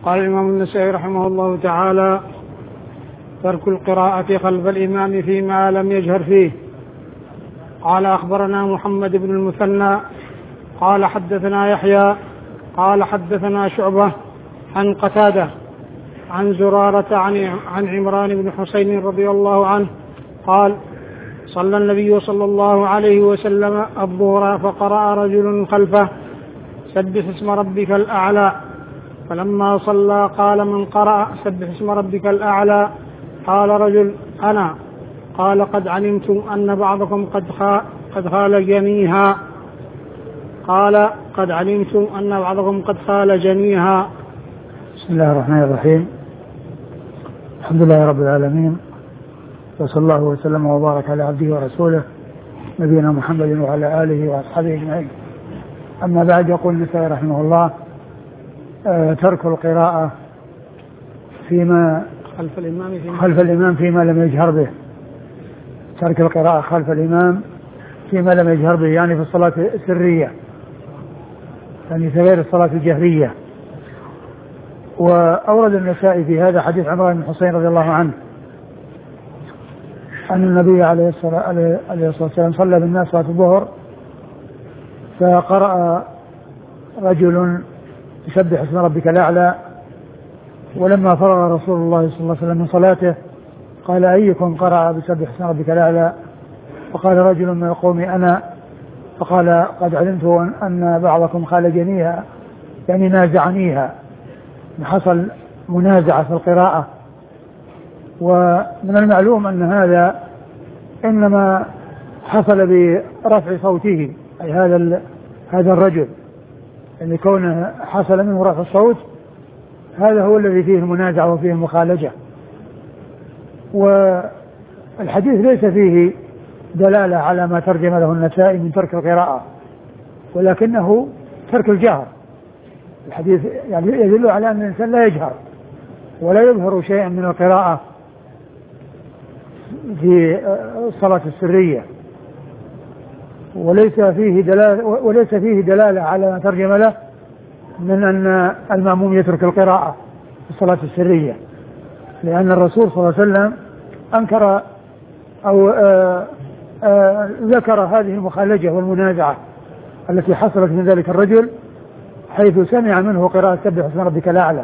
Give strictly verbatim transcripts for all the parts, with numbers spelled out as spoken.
قال الإمام النسائي رحمه الله تعالى: ترك القراءة خلف الإمام فيما لم يجهر فيه. قال: أخبرنا محمد بن المثنى قال حدثنا يحيى قال حدثنا شعبة عن قتادة عن زرارة عن عمران بن حسين رضي الله عنه قال: صلى النبي صلى الله عليه وسلم الظهر فقرأ رجل خلفه: سبح اسم ربك الأعلى. فلما صلى قال: من قرأ سبح اسم ربك الأعلى؟ قال رجل: أنا. قال: قد علمتم أن بعضكم قد قد خال جنيها. قال: قد علمتم أن بعضكم قد خال جنيها. بسم الله الرحمن الرحيم. الحمد لله رب العالمين، وصلى الله وسلم وبارك على عبده ورسوله نبينا محمد وعلى آله وأصحابه أجمعين. أما بعد، يقول النسائي رحمه الله: آه ترك القراءة فيما خلف الإمام فيما, خلف الإمام فيما لم يجهر به. ترك القراءة خلف الإمام فيما لم يجهر به، يعني في الصلاة السرية، يعني في غير الصلاة الجهرية. وأورد النسائي في هذا حديث عمران بن حسين رضي الله عنه أن النبي عليه الصلاة والسلام صلى بالناس صلاة الظهر، فقرأ رجل: يسبح اسم ربك الأعلى. ولما فرغ رسول الله صلى الله عليه وسلم من صلاته قال: أيكم قرأ بسبح اسم ربك الأعلى؟ فقال رجل من القوم: أنا. فقال: قد علمت أن بعضكم خال جنيها، يعني نازعنيها، حصل منازعة في القراءة. ومن المعلوم أن هذا إنما حصل برفع صوته، أي هذا هذا الرجل اللي كونه حصل منه رفع الصوت، هذا هو الذي فيه المنازعة وفيه المخالجة. والحديث ليس فيه دلالة على ما ترجم له النسائي من ترك القراءة، ولكنه ترك الجهر. الحديث يعني يدل على أن الإنسان لا يجهر ولا يظهر شيئا من القراءة في الصلاة السرية، وليس فيه دلالة وليس فيه دلالة على ما ترجم له من أن المأموم يترك القراءة في الصلاة السرية، لأن الرسول صلى الله عليه وسلم أنكر أو آآ آآ ذكر هذه المخالجة والمنازعة التي حصلت من ذلك الرجل، حيث سمع منه قراءة سبح اسم ربك الأعلى.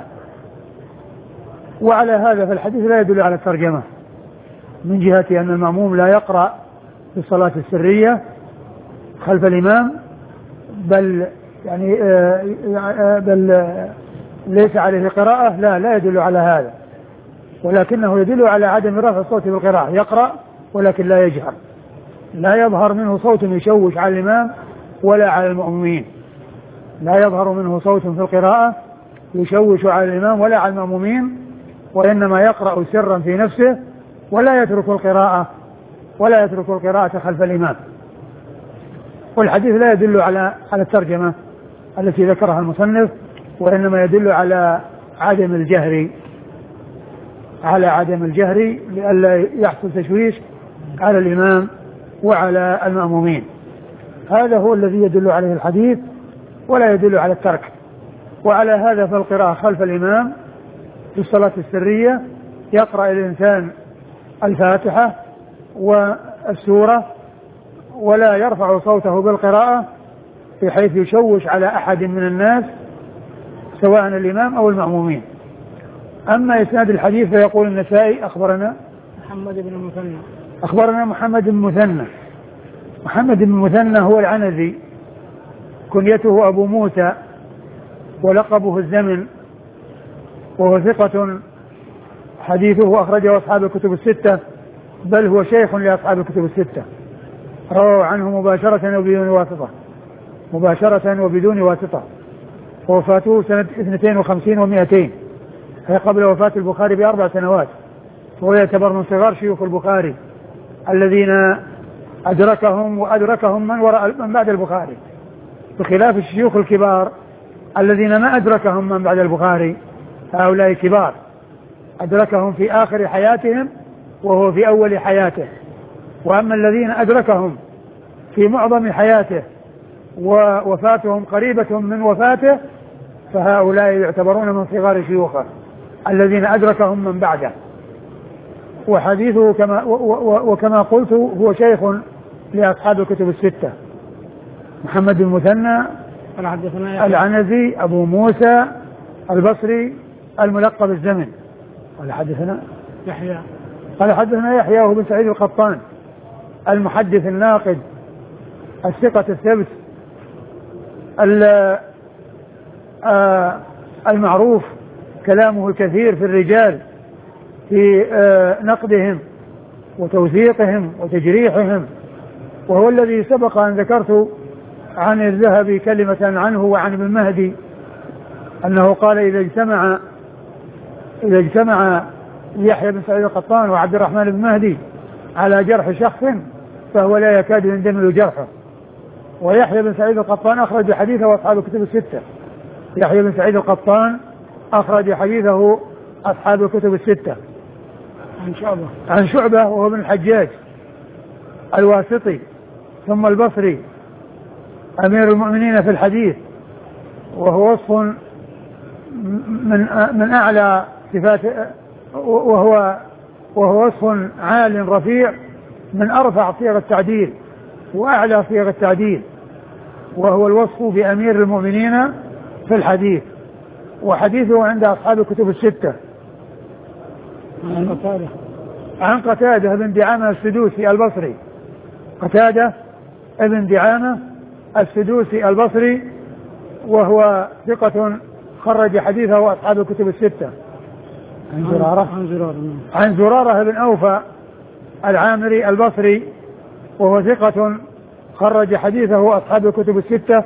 وعلى هذا فالحديث لا يدل على الترجمة من جهة أن المأموم لا يقرأ في الصلاة السرية خلف الإمام، بل يعني بل ليس عليه قراءة، لا لا يدل على هذا، ولكنه يدل على عدم رفع الصوت بالقراءة. يقرأ ولكن لا يجهر، لا يظهر منه صوت يشوش على الإمام ولا على المأمومين، لا يظهر منه صوت في القراءة يشوش على الإمام ولا على المأمومين، وإنما يقرأ سرا في نفسه ولا يترك القراءة ولا يترك القراءة خلف الإمام. والحديث لا يدل على على الترجمة التي ذكرها المصنف، وإنما يدل على عدم الجهر على عدم الجهر لئلا يحصل تشويش على الإمام وعلى المأمومين. هذا هو الذي يدل عليه الحديث، ولا يدل على الترك. وعلى هذا فالقراءة خلف الإمام في الصلاة السرية يقرأ الإنسان الفاتحة والسورة ولا يرفع صوته بالقراءة بحيث يشوش على أحد من الناس سواء الإمام أو المأمومين. أما إسناد الحديث فيقول النسائي: أخبرنا محمد بن المثنى أخبرنا محمد بن المثنى. محمد بن المثنى هو العنزي، كنيته أبو موسى ولقبه الزمن، وهو ثقة حديثه أخرجه أصحاب الكتب الستة، بل هو شيخ لأصحاب الكتب الستة، رووا عنه مباشرة وبدون واسطة مباشرة وبدون واسطة. ووفاته سنة اثنتين وخمسين ومئتين، هي قبل وفاة البخاري بأربع سنوات، وهو يعتبر من صغار شيوخ البخاري الذين أدركهم وأدركهم من وراء من بعد البخاري، بخلاف الشيوخ الكبار الذين ما أدركهم من بعد البخاري. هؤلاء كبار أدركهم في آخر حياتهم وهو في أول حياته، وأما الذين أدركهم في معظم حياته ووفاتهم قريبة من وفاته فهؤلاء يعتبرون من صغار شيوخه الذين أدركهم من بعده. وحديثه كما وكما قلت هو شيخ لأصحاب الكتب الستة. محمد المثنى العنزي أبو موسى البصري الملقب الزمن. قال حدثنا يحيى قال حدثنا يحيى وهو بن سعيد القطان المحدث الناقد الثقة الثبت المعروف كلامه الكثير في الرجال في نقدهم وتوثيقهم وتجريحهم، وهو الذي سبق أن ذكرت عن الذهبي كلمة عنه وعن ابن مهدي أنه قال إذا اجتمع إذا اجتمع يحيى بن سعيد القطان وعبد الرحمن بن مهدي على جرح شخص فهو لا يكاد يندمل جرحه. ويحيى بن سعيد القطان أخرج حديثه أصحاب الكتب الستة. يحيى بن سعيد القطان أخرج حديثه أصحاب الكتب الستة عن شعبة عن شعبة وهو ابن الحجاج الواسطي ثم البصري أمير المؤمنين في الحديث، وهو وصف من من أعلى صفات وهو وهو وصف عال رفيع من أرفع صيغ التعديل وأعلى صيغ التعديل، وهو الوصف بأمير المؤمنين في الحديث. وحديثه عند أصحاب الكتب الستة. عن قتادة عن قتادة بن دعامة السدوسي البصري. قتادة ابن دعامة السدوسي البصري وهو ثقة خرج حديثه أصحاب الكتب الستة. عن زرارة عن زرارة عن زرارة بن أوفى العامري البصري وهو ثقة خرج حديثه أصحاب الكتب الستة،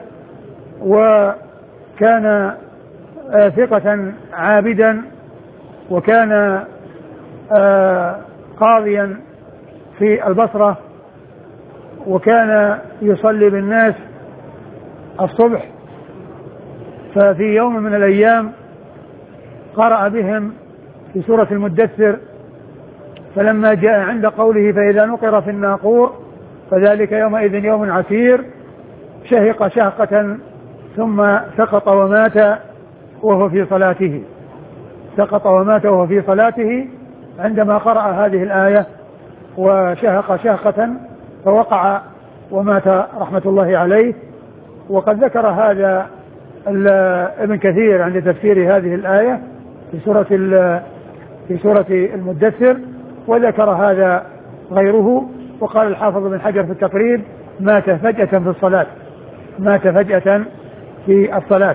وكان ثقة عابدا، وكان قاضيا في البصرة، وكان يصلي بالناس الصبح. ففي يوم من الأيام قرأ بهم في سورة المدثر، فلما جاء عند قوله فإذا نقر في الناقور فذلك يومئذ يوم عسير شهق شهقة ثم سقط ومات وهو في صلاته سقط ومات وهو في صلاته عندما قرأ هذه الآية وشهق شهقة فوقع ومات رحمة الله عليه. وقد ذكر هذا ابن كثير عند تفسير هذه الآية في سورة في سورة المدثر، وذكر هذا غيره. وقال الحافظ بن حجر في التقريب مات فجأة في الصلاة مات فجأة في الصلاة.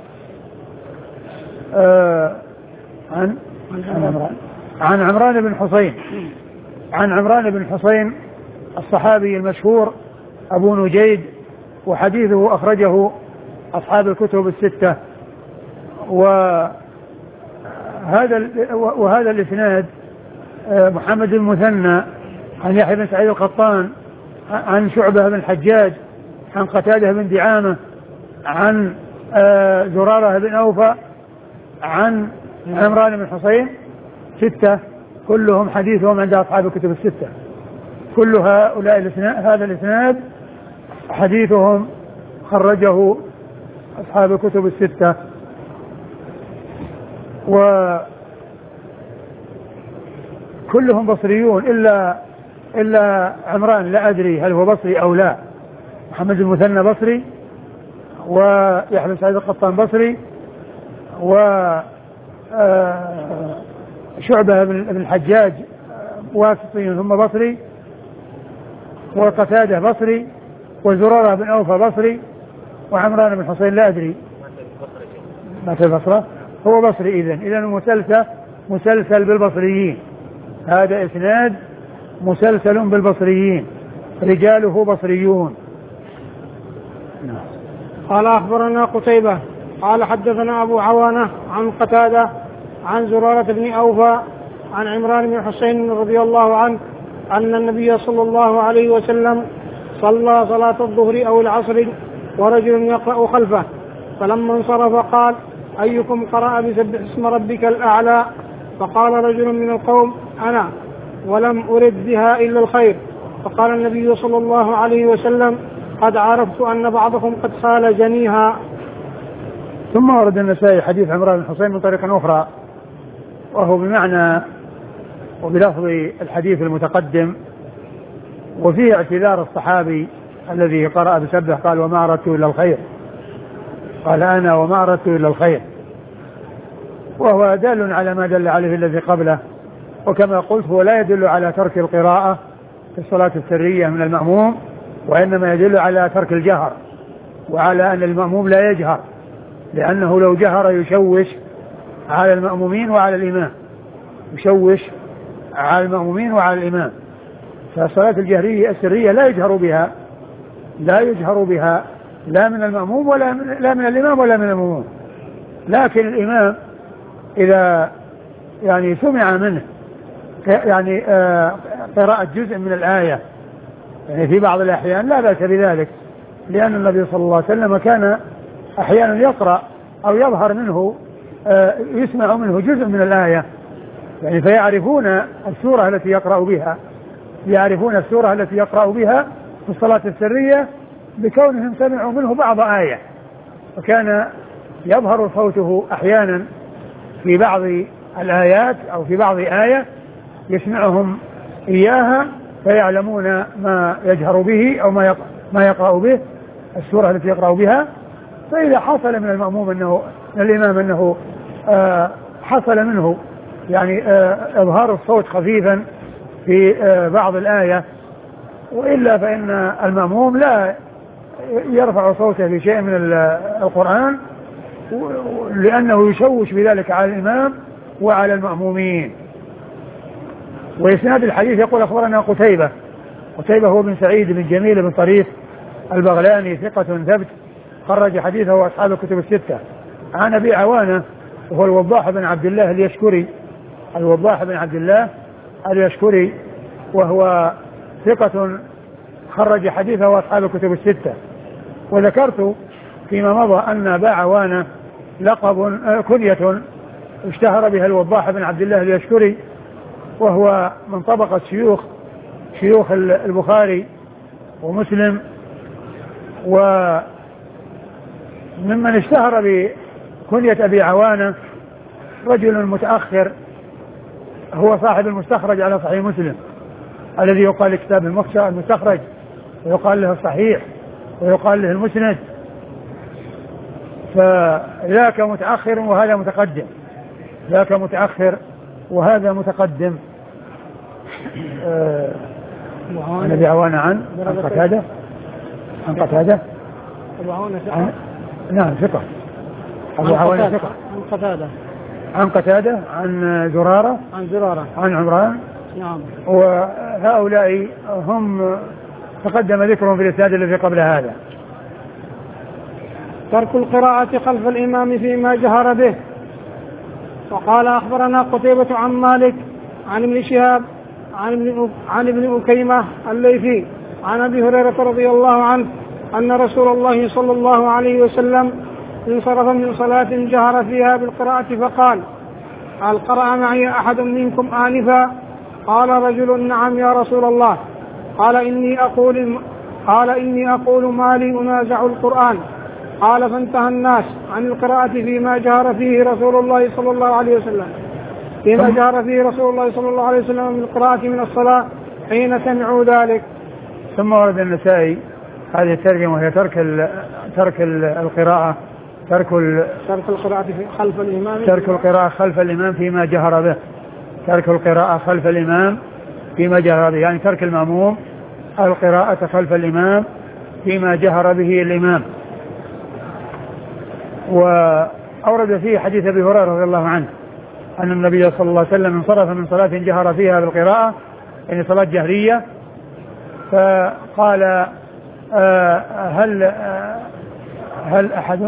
آه عن عن عمران بن حسين عن عمران بن حسين الصحابي المشهور أبو نجيد، وحديثه أخرجه أصحاب الكتب الستة. وهذا وهذا الإسناد محمد المثنى عن يحيى بن سعيد القطان عن شعبة بن الحجاج عن قتادة بن دعامة عن زرارة بن أوفى عن عمران بن حسين ستة، كلهم حديثهم عند أصحاب الكتب الستة. كل هؤلاء الإسناد هذا الإسناد حديثهم خرجه أصحاب الكتب الستة. وكلهم بصريون إلا إلا عمران، لا أدري هل هو بصري أو لا. محمد المثنى بصري، ويحيى بن سعيد القطان بصري، وشعبة بن الحجاج واسطي ثم بصري، وقتادة بصري، وزرارة بن أوفى بصري، وعمران بن حسين لا أدري ما في البصرة هو بصري. إذن إذن المسلسل مسلسل بالبصريين، هذا إسناد مسلسل بالبصريين رجاله بصريون. قال أخبرنا قتيبة قال حدثنا أبو عوانة عن قتادة عن زرارة بن أوفى عن عمران بن حسين رضي الله عنه أن النبي صلى الله عليه وسلم صلى صلاة الظهر أو العصر ورجل يقرأ خلفه، فلما انصرف قال أيكم قرأ بسبح اسم ربك الأعلى؟ فقال رجل من القوم أنا، ولم أرد بها إلا الخير. فقال النبي صلى الله عليه وسلم قد عرفت أن بعضكم قد خال جنيها. ثم ورد النسائي حديث عمران بن حسين من طريق أخرى وهو بمعنى وبلفظ الحديث المتقدم، وفيه اعتذار الصحابي الذي قرأ بسبح قال وما أردت إلا الخير، قال أنا وما أردت إلا الخير، وهو دال على ما دل عليه الذي قبله. وكما قلت هو لا يدل على ترك القراءة في الصلاة السرية من المأموم، وإنما يدل على ترك الجهر، وعلى أن المأموم لا يجهر، لأنه لو جهر يشوش على المأمومين وعلى الإمام، يشوش على المأمومين وعلى الإمام. فالصلاة الجهرية السرية لا يجهر بها، لا يجهر بها لا من المأموم ولا من, لا من الإمام ولا من المأموم. لكن الإمام إذا يعني سمع منه يعني قراءة جزء من الآية يعني في بعض الأحيان لا بأس بذلك، لأن النبي صلى الله عليه وسلم كان أحيانا يقرأ أو يظهر منه يسمع منه جزء من الآية، يعني فيعرفون السورة التي يقرأ بها، يعرفون السورة التي يقرأ بها في الصلاة السرية بكونهم سمعوا منه بعض آية، وكان يظهر صوته أحيانا في بعض الآيات أو في بعض آية يسمعهم إياها فيعلمون ما يجهر به أو ما ما يقرأ به السورة التي يقرأ بها. فإذا حصل من المأموم أنه من الإمام أنه آه حصل منه يعني آه إظهار الصوت خفيفا في آه بعض الآية، وإلا فإن المأموم لا يرفع صوته في شيء من القرآن لأنه يشوش بذلك على الإمام وعلى المأمومين. وإسناد الحديث يقول أخبرنا قتيبة، قتيبة هو بن سعيد بن جميل بن طريف البغلاني ثقة ثبت خرج حديثه أصحاب الكتب الستة. عن أبي عوانة وهو الوضاح بن عبد الله اليشكري، الوضاح بن عبد الله اليشكري وهو ثقة خرج حديثه أصحاب الكتب الستة. وذكرت فيما مضى أن أبا عوانة لقب كنية اشتهر بها الوضاح بن عبد الله اليشكري، وهو من طبقة شيوخ شيوخ البخاري ومسلم، وممن اشتهر بكنية أبي عوانة رجل متأخر هو صاحب المستخرج على صحيح مسلم الذي يقال لكتاب المستخرج، ويقال له الصحيح، ويقال له المسند. فذاك متأخر وهذا متقدم، ذاك متأخر وهذا متقدم. آه عن أبي عوانة عن عن قتادة عن قتادة أبو عوانة ثقة عن نعم ثقة أبو عوانة ثقة عن قتادة عن قتادة عن زرارة عن زرارة عن عمران. نعم. وهؤلاء هم تقدم ذكرهم في الإسناد الذي قبل هذا. ترك القراءة خلف الإمام فيما جهر به. وقال أخبرنا قتيبة عن مالك عن ابن شهاب عن ابن عن ابن أكيمة الليثي عن أبي هريرة رضي الله عنه أن رسول الله صلى الله عليه وسلم انصرف من صلاة جهر فيها بالقراءة فقال: هل قرأ معي أحد منكم آنفا؟ قال رجل: نعم يا رسول الله. قال إني أقول قال إني أقول ما لي أنازع القرآن. قال: فانتهى الناس عن القراءة فيما جهر فيه رسول الله صلى الله عليه وسلم فيما جهر فيه رسول الله صلى الله عليه وسلم من القراءة من الصلاة حين سمعوا ذلك. ثم ورد النسائي هذه الترجمة وهي ترك ال ترك ال القراءة ترك ال ترك القراءة خلف الإمام ترك القراءة خلف الإمام فيما جهر به ترك القراءة خلف الإمام فيما جهر به، يعني ترك المأموم القراءة خلف الإمام فيما جهر به الإمام. وأورد فيه حديث أبي هريرة رضي الله عنه أن النبي صلى الله عليه وسلم انصرف من صلاة جهر فيها بالقراءة، يعني صلاة جهرية، فقال: آه هل آه هل أحد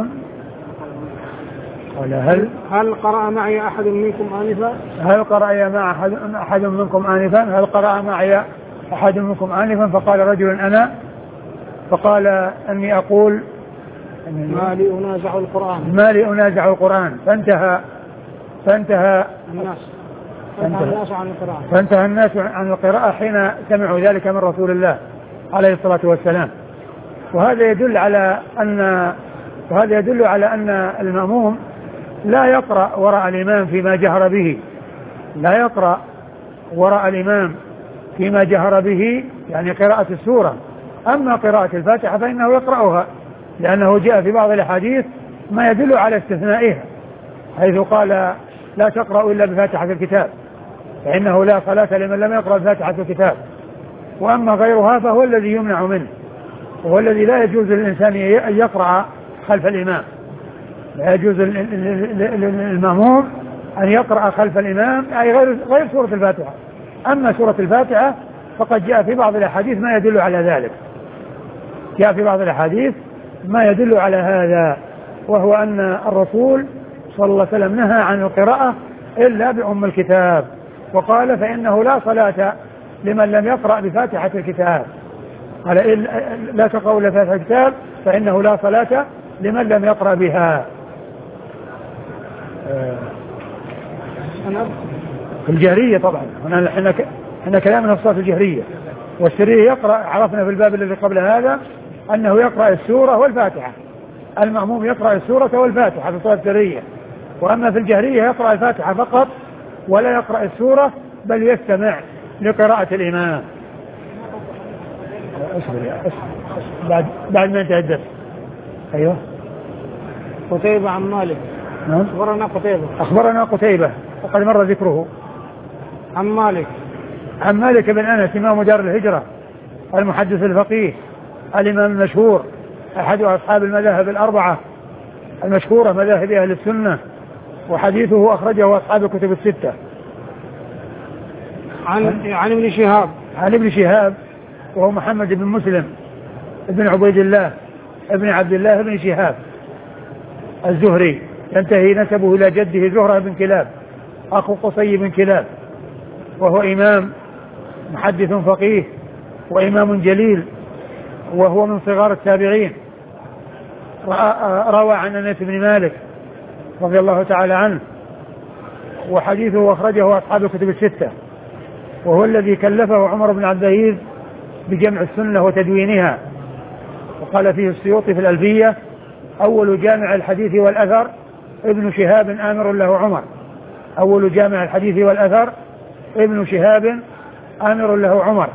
قال هل هل قرأ معي أحد منكم آنفا؟ هل قرأ مع أحد, أحد منكم آنفا هل قرأ معي أحد منكم آنفا فقال رجل: أنا. فقال: أني أقول ما لي أنازع القرآن ما لي أنازع القرآن فانتهى فانتهى الناس فانتهى الناس عن القراءة فانتهى الناس عن القراءة حين سمعوا ذلك من رسول الله عليه الصلاة والسلام. وهذا يدل على أن وهذا يدل على أن المأموم لا يقرأ وراء الإمام فيما جهر به، لا يقرأ وراء الإمام فيما جهر به يعني قراءة السورة. أما قراءة الفاتحة فإنه يقرأها، لأنه جاء في بعض الأحاديث ما يدل على استثنائها، حيث قال لا تقرأ إلا بفاتحة الكتاب فإنه لا صلاة لمن لم يقرأ بفاتحة الكتاب. وأما غيرها فهو الذي يمنع منه، وهو الذي لا يجوز للإنسان أن يقرأ خلف الإمام، لا يجوز للمأموم أن يقرأ خلف الإمام أي غير غير سورة الفاتحة. أما سورة الفاتحة فقد جاء في بعض الأحاديث ما يدل على ذلك، جاء في بعض الأحاديث ما يدل على هذا، وهو أن الرسول صلى الله عليه وسلم نهى عن القراءة إلا بأم الكتاب، وقال فإنه لا صلاة لمن لم يقرأ بفاتحة الكتاب، قال لا تقرأوا إلا بفاتحة الكتاب فإنه لا صلاة لمن لم يقرأ بها. في الجهرية طبعا هنا احنا كلامنا في الصلاة الجهرية، والسرية يقرأ، عرفنا في الباب الذي قبل هذا أنه يقرأ السورة والفاتحة، المأموم يقرأ السورة والفاتحة في الصلاة السرية، وأما في الجهرية يقرأ الفاتحة فقط ولا يقرأ السورة بل يستمع لقراءة الإمام. أصبر يا أصبر بعد بعد ما انتهى الدرس. أيوه. قتيبة عن مالك. نعم. أخبرنا قتيبة. أخبرنا قتيبة وقد مر ذكره. عن مالك. عن مالك بن أنس إمام دار الهجرة المحدث الفقيه الإمام المشهور أحد أصحاب المذاهب الأربعة المشهورة مذاهب أهل السنة، وحديثه أخرجه أصحاب الكتب الستة. عن عن ابن شهاب. عن ابن شهاب وهو محمد بن مسلم ابن عبيد الله ابن عبد الله بن شهاب الزهري، ينتهي نسبه إلى جده زهرة بن كلاب أخو قصي بن كلاب، وهو إمام محدث فقيه وإمام جليل، وهو من صغار التابعين، روى عن أنس بن مالك رضي الله تعالى عنه، وحديثه أخرجه أصحاب الكتب الستة، وهو الذي كلفه عمر بن عبد العزيز بجمع السنة وتدوينها، وقال فيه السيوطي في الألفية أول جامع الحديث والأثر ابن شهاب آمر له عمر، أول جامع الحديث والأثر ابن شهاب آمر له عمر.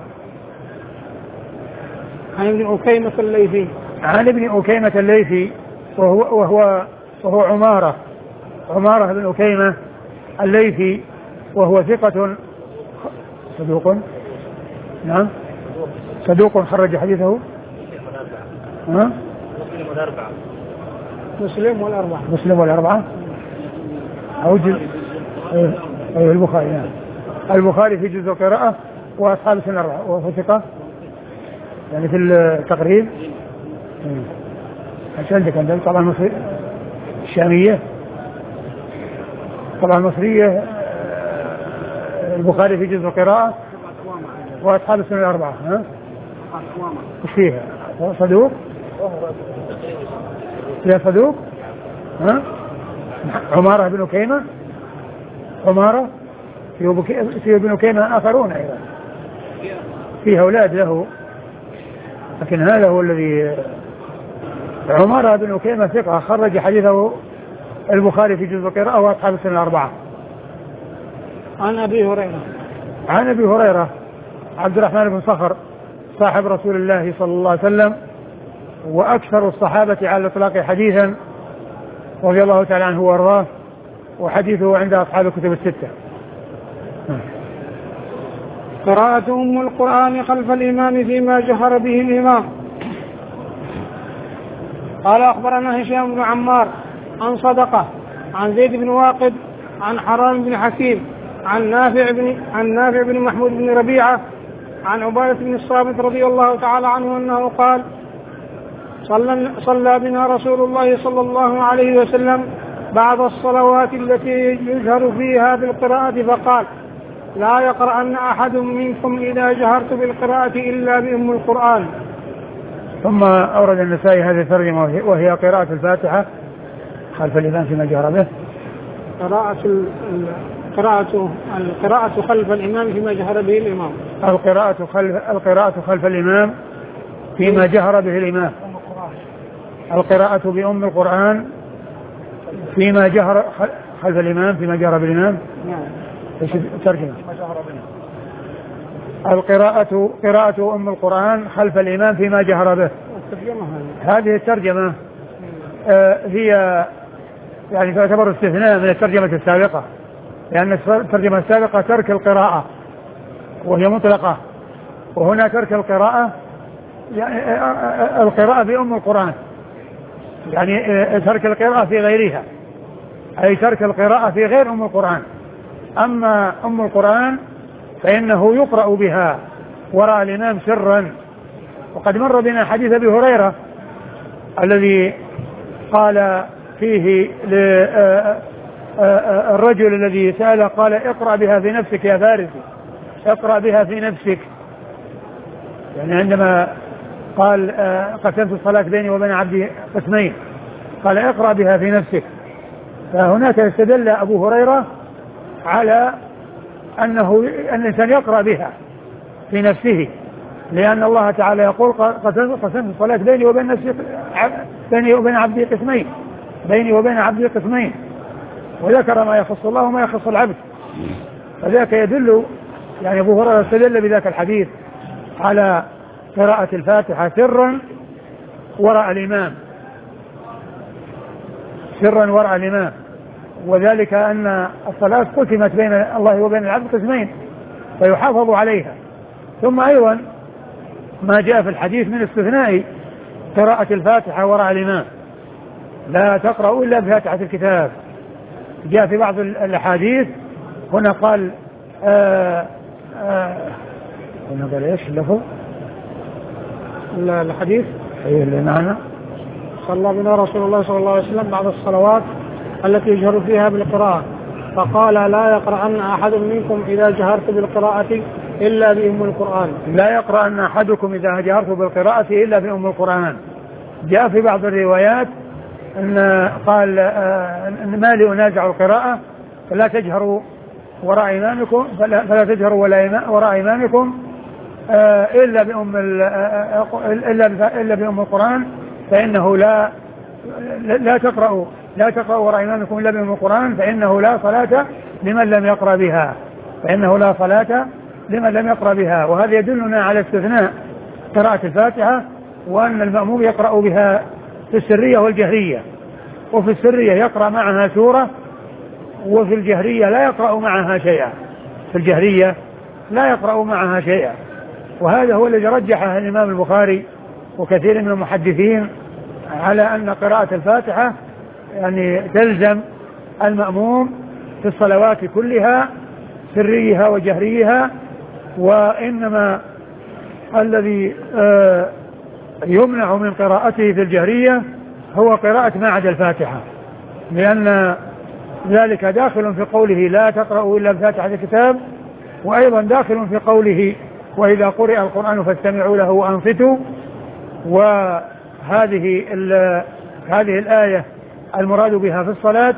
عن ابن أكيمة الليثي. عن ابن أكيمة الليثي وهو, وهو, وهو عمارة عمارة بن أكيمة الليثي، وهو ثقة صدوق، نعم صدوق خرج حديثه ها؟ مسلم والأربعة. مسلم والأربعة أو جزء أي أيوه البخاري، نعم البخاري في جزء القراءة وأصحاب السنة الأربعة، وهو ثقة يعني في التقريب. ايش عندك عندك طبعا المصري الشامية، طبعا المصرية البخاري في جزء القراءة وأصحاب السنة الأربعة. ها ايش فيها؟ صدوق يا صدوق. ها عمارة بن أكيمة، عمارة في ابن أكيمة آخرون أيضا فيه أولاد له، لكن هذا هو الذي عمارة بن أكيمة ثقة خرج حديثه البخاري في جزء القراءة وأصحاب السنة الأربعة. عن أبي هريرة. عن أبي هريرة عبد الرحمن بن صخر صاحب رسول الله صلى الله عليه وسلم وأكثر الصحابة على الإطلاق حديثا رضي الله تعالى عنه وارضاه، وحديثه عند أصحاب الكتب الستة. قراءة أم القرآن خلف الإمام فيما جهر به الإمام. قال أخبرنا هشام بن عمار عن صدقة عن زيد بن واقد عن حرام بن حكيم عن نافع بن عن نافع بن محمود بن ربيعة عن عبادة بن الصامت رضي الله تعالى عنه أنه قال صلى, صلى بنا رسول الله صلى الله عليه وسلم بعض الصلوات التي يجهر فيها بالقراءة فقال لا يقرأن أحد منكم إذا جهرت بالقراءة إلا بأم القرآن. ثم أورد النسائي هذه الترجمة وهي قراءة الفاتحة خلف الإمام فيما جهر به. قراءة القراءة القراءة خلف الإمام فيما جهر به الإمام. القراءة خلف القراءة خلف الإمام فيما جهر به الإمام. القراءة بأم القرآن فيما جهر خلف الإمام فيما جهر بالإمام. نعم. ايش الترجمة؟ القراءة قراءة أم القرآن خلف الإمام فيما جهر به. هذه الترجمة آه هي يعني تعتبر استثناء من الترجمة السابقة، لأن الترجمة السابقة ترك القراءة وهي مطلقة، وهنا ترك القراءة يعني القراءة بأم القرآن، يعني ترك القراءة في غيرها، أي ترك القراءة في غير أم القرآن. أما أم القرآن فإنه يقرأ بها وراء الإمام سرا. وقد مر بنا حديث أبي هريرة الذي قال فيه الرجل الذي سأل قال اقرأ بها في نفسك يا فارسي، اقرأ بها في نفسك، يعني عندما قال قسمت الصلاة بيني وبين عبدي قسمين قال اقرأ بها في نفسك. فهناك استدل أبو هريرة على أنه أن الإنسان يقرأ بها في نفسه، لأن الله تعالى يقول قسمت الصلاة بيني وبين نفسي بيني وبين عبدي قسمين بيني وبين عبدي قسمين وذكر ما يخص الله وما يخص العبد. فذاك يدل يعني أبو هريرة استدل بذاك الحديث على قراءة الفاتحة سرا وراء الإمام سرا وراء الإمام، وذلك أن الصلاة قسمت بين الله وبين العبد قسمين فيحافظ عليها. ثم أيضا ما جاء في الحديث من استثناء قراءة الفاتحة وراء الإمام، لا تقرأ إلا بفاتحة الكتاب. جاء في بعض الأحاديث هنا قال آآ آآ هنا قال إيش اللفظ الحديث أيه اللي معنا صلى بنا رسول الله صلى الله عليه وسلم بعد الصلوات التي يجهر فيها بالقراءة فقال لا يقرأن أحد منكم إذا جهرت بالقراءة إلا بأم القرآن. لا يقرأن أحدكم إذا جهرت بالقراءة إلا بأم القرآن. جاء في بعض الروايات أن قال أن ما لي أنازع القراءة فلا تجهروا وراء إمامكم فلا, فلا تجهروا وراء إمامكم إلا بأم إلا إلا بأم القرآن فإنه لا لا تقرأوا لا تقرأوا وراء إمامكم إلا بأم القرآن فإنه لا صلاة لمن لم يقرأ بها فإنه لا صلاة لمن لم يقرأ بها. وهذا يدلنا على استثناء قراءة الفاتحة وأن المأموم يقرأ بها في السرية والجهرية، وفي السرية يقرأ معها سورة وفي الجهرية لا يقرأ معها شيئا في الجهرية لا يقرأ معها شيئا. وهذا هو الذي رجحه الإمام البخاري وكثير من المحدثين على أن قراءة الفاتحة يعني تلزم المأموم في الصلوات كلها سريها وجهريها، وإنما الذي يمنع من قراءته في الجهرية هو قراءة ما عدا الفاتحة، لأن ذلك داخل في قوله لا تقرأوا إلا بفاتحة الكتاب، وأيضا داخل في قوله وإذا قرئ القرآن فاستمعوا له وأنصتوا. وهذه هذه الآية المراد بها في الصلاة.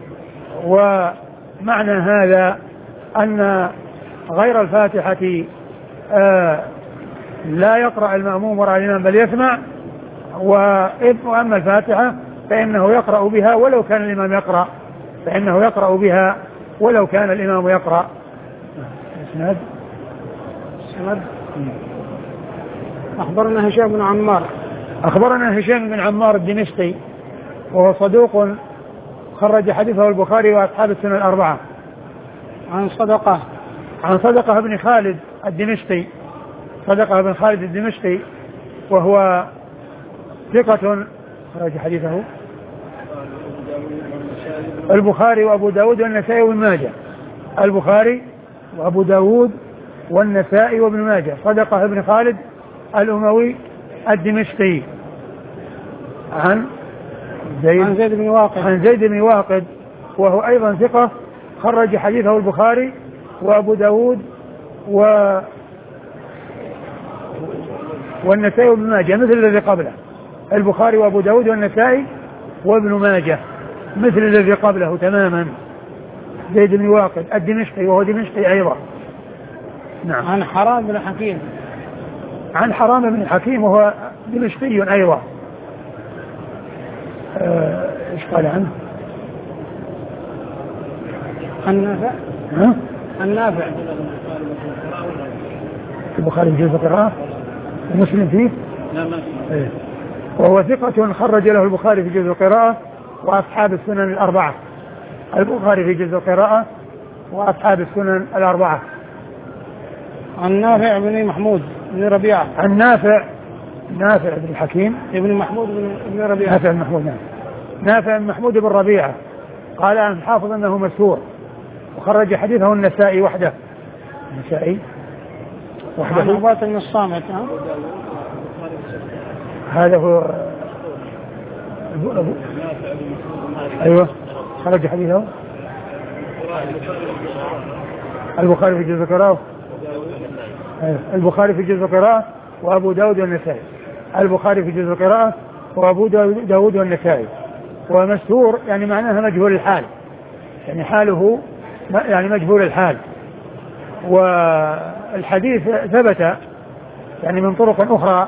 ومعنى هذا أن غير الفاتحة آه لا يقرأ المأموم وراء الإمام بل يسمع، وأما الفاتحة فإنه يقرأ بها ولو كان الإمام يقرأ فإنه يقرأ بها ولو كان الإمام يقرأ. اسناد اسناد أخبرنا هشام بن عمار أخبرنا هشام بن عمار الدمشقي وهو صدوق خرج حديثه البخاري وأصحاب السنة الأربعة. عن صدقة عن صدقة بن خالد الدمشقي صدقة بن خالد الدمشقي وهو ثقة خرج حديثه البخاري وأبو داود والنسائي وابن ماجه البخاري وأبو داود والنسائي وابن ماجه. صدقة بن خالد الأموي الدمشقي عن زيد عن زيد بن واقد عن زيد بن واقد وهو أيضا ثقة خرج حديثه البخاري وأبو داود و والنسائي وابن ماجه مثل الذي قبله. البخاري وأبو داود والنسائي وابن ماجه مثل الذي قبله تماما. زيد بن واقد الدمشقي وهو دمشقي أيضا. نعم. عن حرام بن حكيم عن حرام بن حكيم وهو دمشقي أيضا. آه ايش قال عنه؟ النافع. ها؟ النافع. البخاري في جزء القراءة ومسلم فيه؟ لا ما فيه. وهو ثقة خرج له البخاري في جزء القراءة وأصحاب السنن الأربعة. البخاري في جزء القراءة وأصحاب السنن الأربعة. عن نافع بن محمود بن ربيعة. عن نافع نافع بن الحكيم ابن محمود بن ربيعة. نافع بن محمود نعم. نافع بن محمود بن ربيعة قال عن الحافظ أنه مسهور وخرج حديثه النسائي وحده. النسائي وحده. عن عبادة بن الصامت. هذا هو أبو أبو أيوة خرج حديثه البخاري في جزء القراءة. البخاري في جزء القراءة وأبو داود والنسائي. البخاري في جزء القراءة وأبو داود والنسائي. ومسهور يعني معناها مجهول الحال، يعني حاله يعني مجهول الحال. والحديث ثبت يعني من طرق أخرى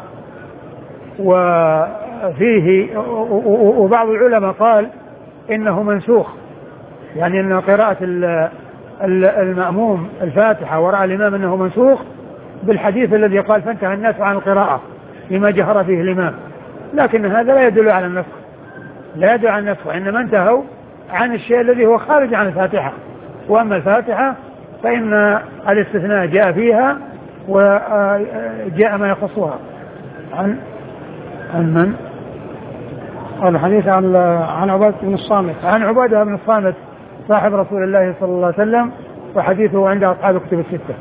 وفيه، وبعض العلماء قال إنه منسوخ، يعني أن قراءة المأموم الفاتحة وراء الإمام أنه منسوخ بالحديث الذي قال فانتهى الناس عن القراءة لما جهر فيه الإمام. لكن هذا لا يدل على النسخ، لا يدل على النسخ، إنما انتهوا عن الشيء الذي هو خارج عن الفاتحة. وأما الفاتحة فإن الاستثناء جاء فيها وجاء ما يخصها. عن عن من؟ الحديث عن عن عبادة بن الصامت. عن عبادة بن الصامت صاحب رسول الله صلى الله عليه وسلم، وحديثه عند أصحاب الكتب الستة.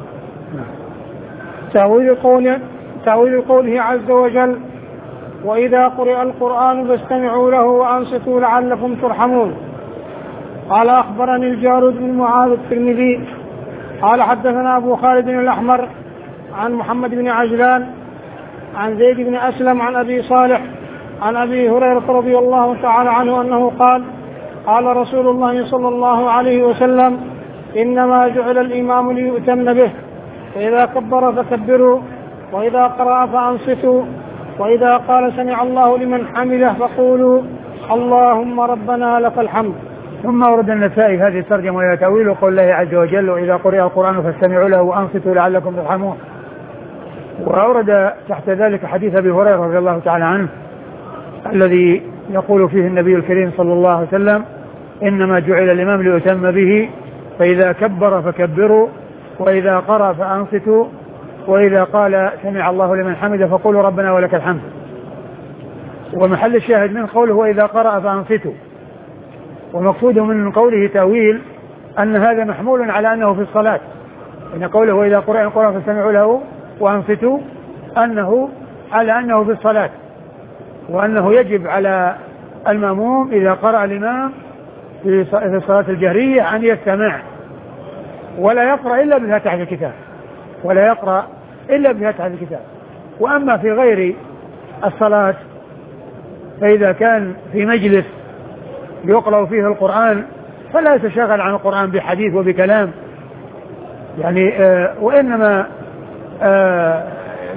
تأويل قوله تأويل قوله عز وجل: وإذا قرئ القرآن فاستمعوا له وأنصتوا لعلكم ترحمون. قال أخبرني الجارود بن معاذ الترمذي قال حدثنا أبو خالد الأحمر عن محمد بن عجلان عن زيد بن أسلم عن أبي صالح عن أبي هريرة رضي الله تعالى عنه أنه قال: قال رسول الله صلى الله عليه وسلم: إنما جعل الإمام ليؤتم به، فإذا كبر فكبروا، وإذا قرأ فأنصتوا، وإذا قال سمع الله لمن حمده فقولوا اللهم ربنا لك الحمد. ثم ورد النسائي هذه الترجمة وهي تأويل قول الله عز وجل: وإذا قرئ القرآن فاستمعوا له وأنصتوا لعلكم ترحمون. وأورد تحت ذلك حديث أبي هريرة رضي الله تعالى عنه الذي يقول فيه النبي الكريم صلى الله عليه وسلم: إنما جعل الإمام ليؤتم به، فإذا كبر فكبروا، وإذا قرأ فأنصتوا، وإذا قال سمع الله لمن حمده فقولوا ربنا ولك الحمد. ومحل الشاهد من قوله وإذا قرأ فأنصتوا، ومقصوده من قوله تأويل أن هذا محمول على أنه في الصلاة، إن قوله وإذا قرأ القرآن فاستمعوا له وأنصتوا أنه على أنه في الصلاة، وأنه يجب على المأموم إذا قرأ الإمام في الصلاة الجهرية أن يستمع ولا يقرأ إلا بفاتحة الكتاب، ولا يقرأ إلا بفاتحة الكتاب. وأما في غير الصلاة فإذا كان في مجلس يقرأ فيه القرآن فلا يتشاغل عن القرآن بحديث وبكلام، يعني آه وإنما آه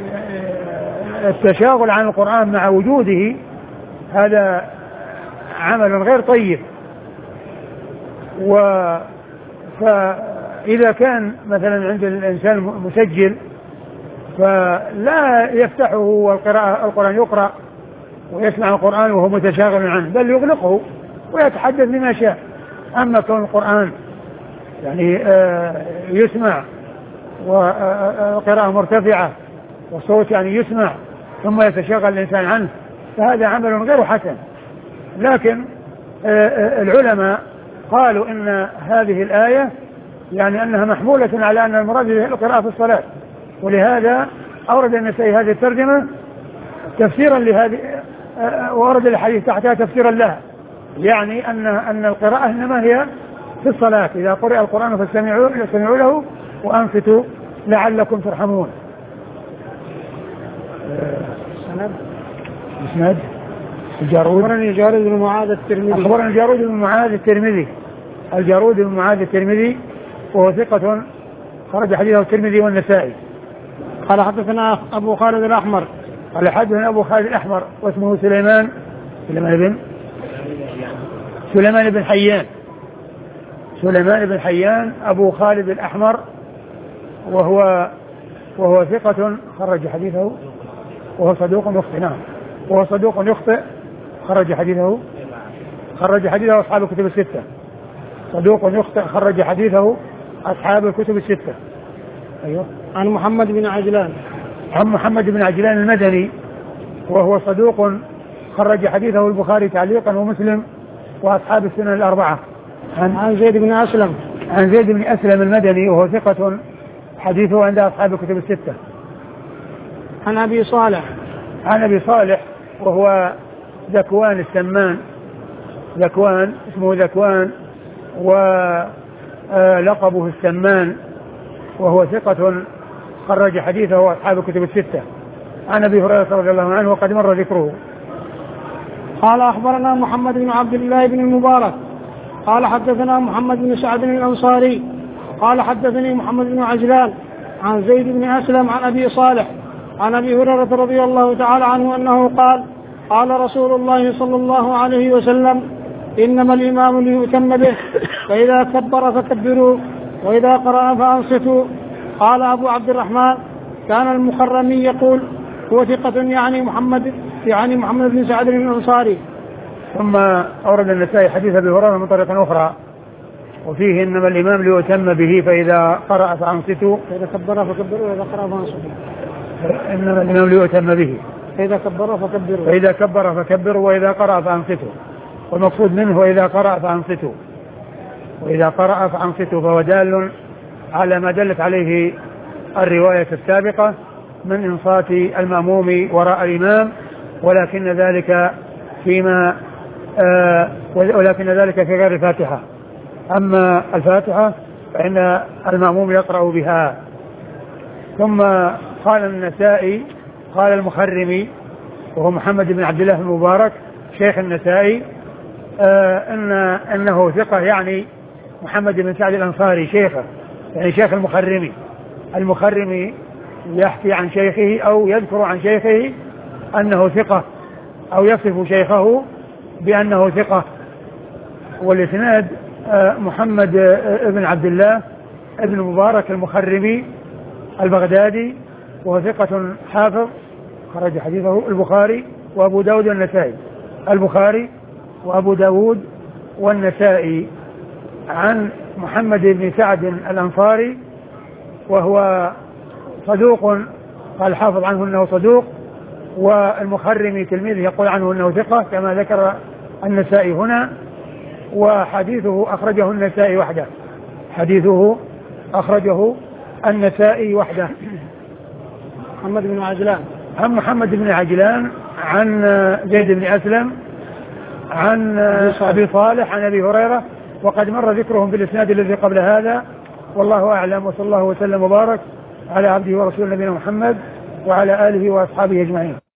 التشاغل عن القرآن مع وجوده هذا عمل غير طيب. و فإذا كان مثلا عند الإنسان مسجل فلا يفتحه والقراءة القرآن يقرأ ويسمع القرآن وهو متشاغل عنه، بل يغلقه ويتحدث بما شاء. أما كون القرآن يعني آه يسمع وقراءة مرتفعة والصوت يعني يسمع ثم يتشاغل الإنسان عنه فهذا عمل غير حسن. لكن آه العلماء قالوا إن هذه الآية يعني أنها محمولة على أن المراد القراءة في الصلاة، ولهذا أورد النسائي هذه الترجمة تفسيرا لهذه، وأورد الحديث تحتها تفسيرا لها، يعني أن أن القراءة إنما هي في الصلاة، إذا قرئ القرآن فاستمعوا له وأنصتوا لعلكم ترحمون. سند اسناد الجارود. أخبرني الجارود بن معاذ الترمذي. أخبرني الجارود بن معاذ الترمذي. الجارود بن معاذ الترمذي وهو ثقة خرج حديثه الترمذي والنسائي. قال حدثنا أبو خالد الأحمر. قال حدثنا أبو خالد الأحمر واسمه سليمان سليمان بن سليمان بن حيان سليمان بن حيان أبو خالد الأحمر، وهو وهو ثقة خرج حديثه، وهو صدوق يخطئ. نعم وهو صدوق يخطئ خرج حديثه خرج حديثه أصحاب الكتب الستة. صدوق يخطئ خرج حديثه أصحاب الكتب الستة. أيوه. عن محمد بن عجلان عن محمد بن عجلان المدني، وهو صدوق خرج حديثه البخاري تعليقا ومسلم وأصحاب السنن الأربعة. عن, عن زيد بن أسلم عن زيد بن أسلم المدني، وهو ثقة حديثه عند أصحاب الكتب الستة. عن أبي صالح عن أبي صالح وهو ذكوان السمان، ذكوان اسمه ذكوان ولقبه السمان، وهو ثقة خرج حديثه أصحاب الكتب الستة. عن أبي هريرة رضي الله عنه وقد مر ذكره. قال أخبرنا محمد بن عبد الله بن المبارك قال حدثنا محمد بن سعد الأنصاري قال حدثني محمد بن عجلان عن زيد بن أسلم عن أبي صالح عن أبي هريرة رضي الله تعالى عنه أنه قال قال رسول الله صلى الله عليه وسلم إنما الإمام ليؤتم به، فإذا كبر فكبروا وإذا قرأ فأنصتوا. قال أبو عبد الرحمن كان المخرمي يقول هو ثقة يعني محمد يعني محمد بن سعد الأنصاري. ثم أورد النسائي حديث أبي هريرة من طريق أخرى وفيه إنما الإمام ليؤتم به فإذا قرأ فأنصتوا، فإذا كبر فكبروا وإذا قرأ فأنصتوا. إنما الإمام ليؤتم به فإذا كبر فكبروا فإذا كبر فكبروا وإذا قرأ فأنصتوا، والمقصود منه وإذا قرأ فأنصتوا، وإذا قرأ فأنصتوا، فهو دال على ما دلت عليه الرواية السابقة من إنصات المأموم وراء الإمام، ولكن ذلك فيما آه ولكن ذلك في غير الفاتحة. أما الفاتحة فإن المأموم يقرأ بها. ثم قال النسائي قال المخرمي وهو محمد بن عبد الله المبارك شيخ النسائي آه إن أنه ثقة، يعني محمد بن سعد الأنصاري شيخه، يعني شيخ المخرمي. المخرمي يحكي عن شيخه أو يذكر عن شيخه أنه ثقة أو يصف شيخه بأنه ثقة. والإسناد محمد بن عبد الله ابن مبارك المخرمي البغدادي، وهو ثقة حافظ خرج حديثه البخاري وأبو داود والنسائي. البخاري وأبو داود والنسائي. عن محمد بن سعد الأنصاري وهو صدوق، قال حافظ عنه أنه صدوق، والمخرمي تلميذه يقول عنه أنه ثقة كما ذكر النسائي هنا. وحديثه أخرجه النسائي وحده حديثه أخرجه النسائي وحده. محمد بن عجلان عن محمد بن عجلان عن زيد بن أسلم عن أبي صالح عن أبي هريرة، وقد مر ذكرهم بالإسناد الذي قبل هذا. والله أعلم، وصلى الله وسلم وبارك على عبده ورسوله نبينا محمد وعلى آله وأصحابه أجمعين.